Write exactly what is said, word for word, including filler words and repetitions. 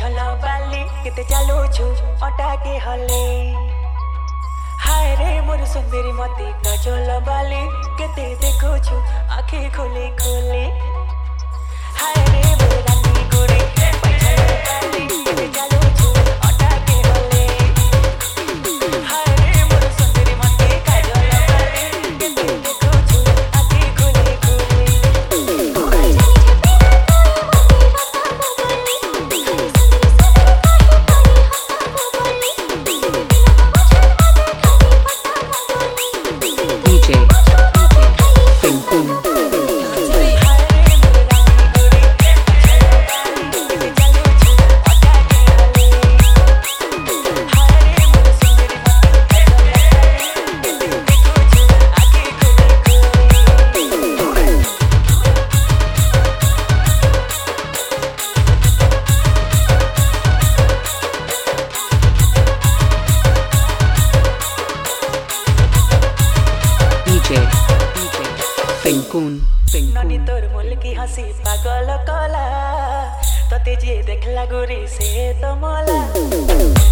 काजल बाली केते चालुछु अटा के हले हाय रे मोर सुंदरी मती काजल बाली केते देखुछु आँखी खोले खोले हाय रे मोर रानी गोरी काजल बाली केते चालुछु अटा के हले हाय रे मोर सुंदरी मती काजल बाली केते देखुछु आँखी खोले खोले ननी तोर मुल की हंसी पागल कला तते जे देखला गोरी से तो मला